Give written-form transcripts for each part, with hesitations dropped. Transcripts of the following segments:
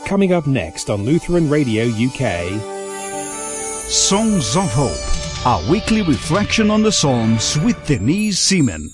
Coming up next on Lutheran Radio UK. Songs of Hope, our weekly reflection on the Psalms with Denise Seaman.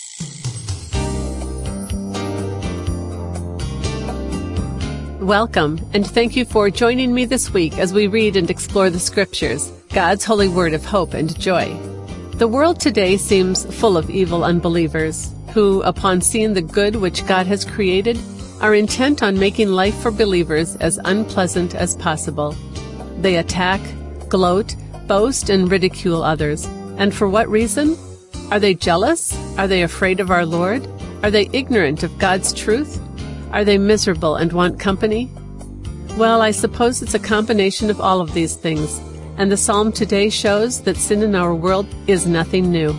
Welcome, and thank you for joining me this week as we read and explore the Scriptures, God's holy word of hope and joy. The world today seems full of evil unbelievers who, upon seeing the good which God has created, are intent on making life for believers as unpleasant as possible. They attack, gloat, boast, and ridicule others. And for what reason? Are they jealous? Are they afraid of our Lord? Are they ignorant of God's truth? Are they miserable and want company? Well, I suppose it's a combination of all of these things, and the psalm today shows that sin in our world is nothing new.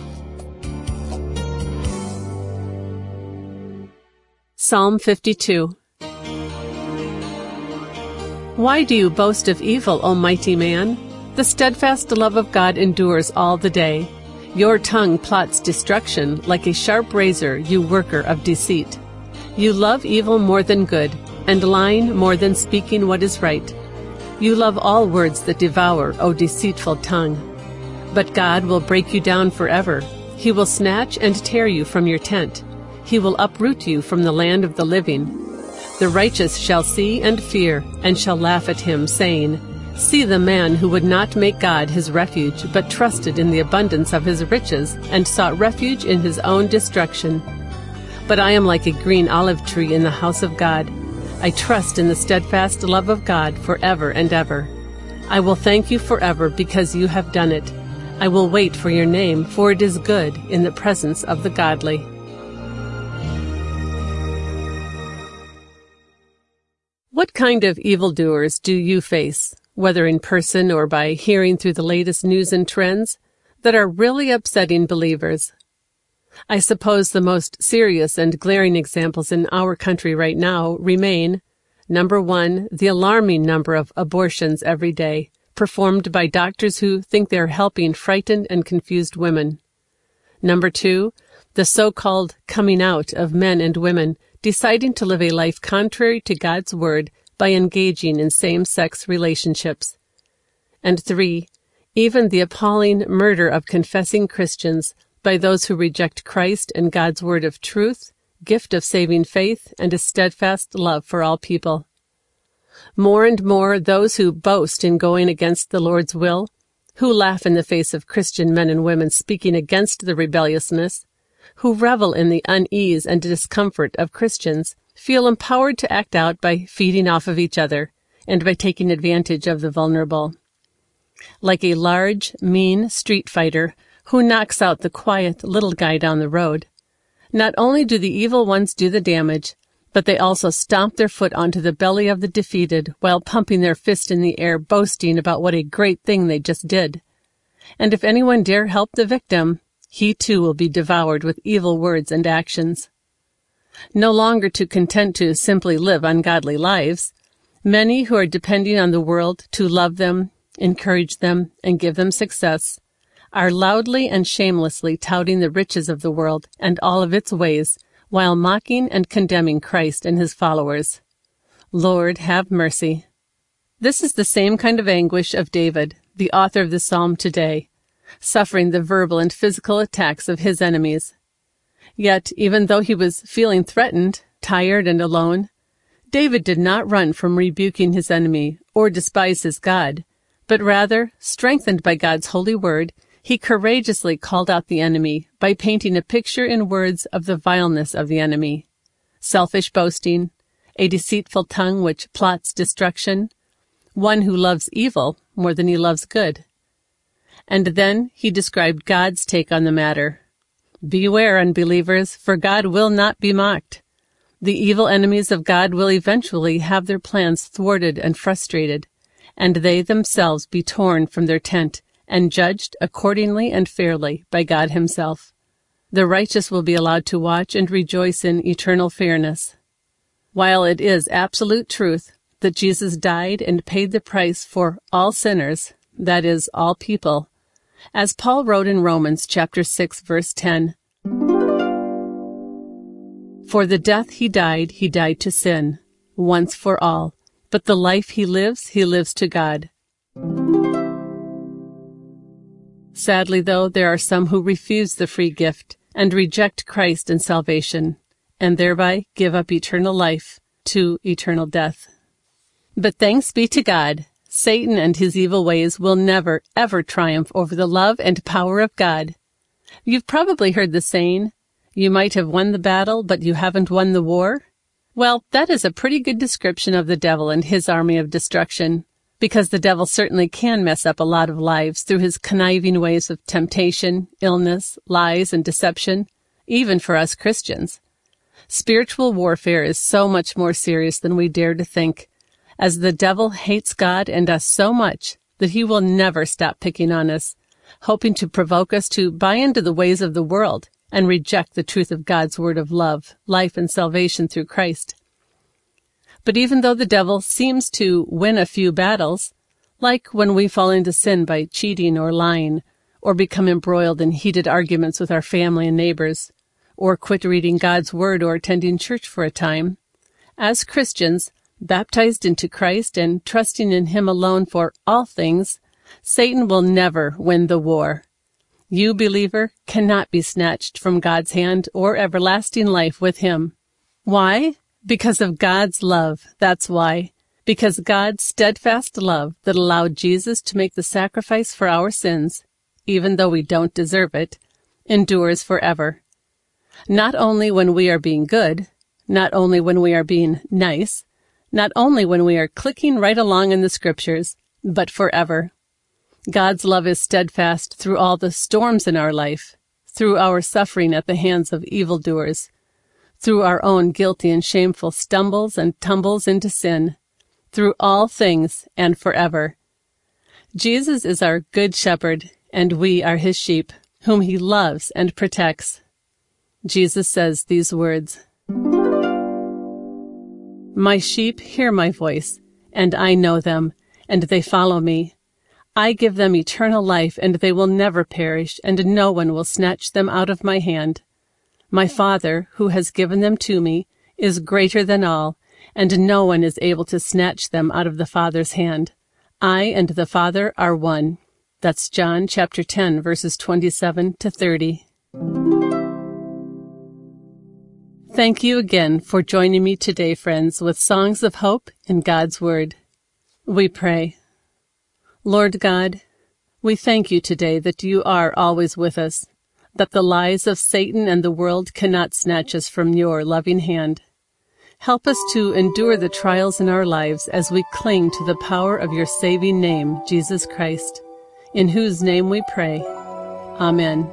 Psalm 52. Why do you boast of evil, O mighty man? The steadfast love of God endures all the day. Your tongue plots destruction like a sharp razor, you worker of deceit. You love evil more than good, and lying more than speaking what is right. You love all words that devour, O deceitful tongue. But God will break you down forever. He will snatch and tear you from your tent. He will uproot you from the land of the living. The righteous shall see and fear, and shall laugh at him, saying, See the man who would not make God his refuge, but trusted in the abundance of his riches, and sought refuge in his own destruction. But I am like a green olive tree in the house of God. I trust in the steadfast love of God forever and ever. I will thank you forever because you have done it. I will wait for your name, for it is good in the presence of the godly. What kind of evildoers do you face, whether in person or by hearing through the latest news and trends, that are really upsetting believers? I suppose the most serious and glaring examples in our country right now remain, number one, the alarming number of abortions every day, performed by doctors who think they're helping frightened and confused women. Number two, the so-called coming out of men and women deciding to live a life contrary to God's word by engaging in same-sex relationships. And three, even the appalling murder of confessing Christians by those who reject Christ and God's word of truth, gift of saving faith, and His steadfast love for all people. More and more, those who boast in going against the Lord's will, who laugh in the face of Christian men and women speaking against the rebelliousness, who revel in the unease and discomfort of Christians, feel empowered to act out by feeding off of each other and by taking advantage of the vulnerable. Like a large, mean street fighter who knocks out the quiet little guy down the road, not only do the evil ones do the damage, but they also stomp their foot onto the belly of the defeated while pumping their fist in the air, boasting about what a great thing they just did. And if anyone dare help the victim, he too will be devoured with evil words and actions. No longer too content to simply live ungodly lives, many who are depending on the world to love them, encourage them, and give them success are loudly and shamelessly touting the riches of the world and all of its ways, while mocking and condemning Christ and His followers. Lord, have mercy. This is the same kind of anguish of David, the author of the psalm today, suffering the verbal and physical attacks of his enemies. Yet, even though he was feeling threatened, tired, and alone, David did not run from rebuking his enemy or despise his God, but rather, strengthened by God's holy word, he courageously called out the enemy by painting a picture in words of the vileness of the enemy: selfish boasting, a deceitful tongue which plots destruction, one who loves evil more than he loves good. And then he described God's take on the matter. Beware, unbelievers, for God will not be mocked. The evil enemies of God will eventually have their plans thwarted and frustrated, and they themselves be torn from their tent and judged accordingly and fairly by God Himself. The righteous will be allowed to watch and rejoice in eternal fairness. While it is absolute truth that Jesus died and paid the price for all sinners, that is, all people, as Paul wrote in Romans chapter 6, verse 10, For the death he died to sin, once for all, but the life he lives to God. Sadly, though, there are some who refuse the free gift and reject Christ and salvation, and thereby give up eternal life to eternal death. But thanks be to God, Satan and his evil ways will never, ever triumph over the love and power of God. You've probably heard the saying, "You might have won the battle, but you haven't won the war." Well, that is a pretty good description of the devil and his army of destruction, because the devil certainly can mess up a lot of lives through his conniving ways of temptation, illness, lies, and deception, even for us Christians. Spiritual warfare is so much more serious than we dare to think, as the devil hates God and us so much that he will never stop picking on us, hoping to provoke us to buy into the ways of the world and reject the truth of God's word of love, life, and salvation through Christ. But even though the devil seems to win a few battles, like when we fall into sin by cheating or lying, or become embroiled in heated arguments with our family and neighbors, or quit reading God's word or attending church for a time, as Christians, baptized into Christ and trusting in him alone for all things, Satan will never win the war. You, believer, cannot be snatched from God's hand or everlasting life with him. Why? Because of God's love, that's why. Because God's steadfast love that allowed Jesus to make the sacrifice for our sins, even though we don't deserve it, endures forever. Not only when we are being good, not only when we are being nice, not only when we are clicking right along in the scriptures, but forever. God's love is steadfast through all the storms in our life, through our suffering at the hands of evildoers, through our own guilty and shameful stumbles and tumbles into sin, through all things and forever. Jesus is our good shepherd, and we are his sheep, whom he loves and protects. Jesus says these words, "My sheep hear my voice, and I know them, and they follow me. I give them eternal life, and they will never perish, and no one will snatch them out of my hand. My Father, who has given them to me, is greater than all, and no one is able to snatch them out of the Father's hand. I and the Father are one." That's John chapter 10, verses 27 to 30. Thank you again for joining me today, friends, with Songs of Hope in God's Word. We pray. Lord God, we thank you today that you are always with us, that the lies of Satan and the world cannot snatch us from your loving hand. Help us to endure the trials in our lives as we cling to the power of your saving name, Jesus Christ, in whose name we pray. Amen.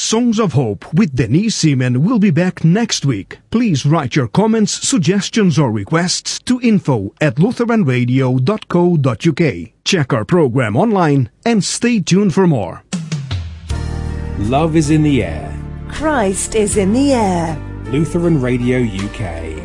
Songs of Hope with Denise Seaman will be back next week. Please write your comments, suggestions, or requests to info@lutheranradio.co.uk. Check our program online and stay tuned for more. Love is in the air. Christ is in the air. Lutheran Radio UK.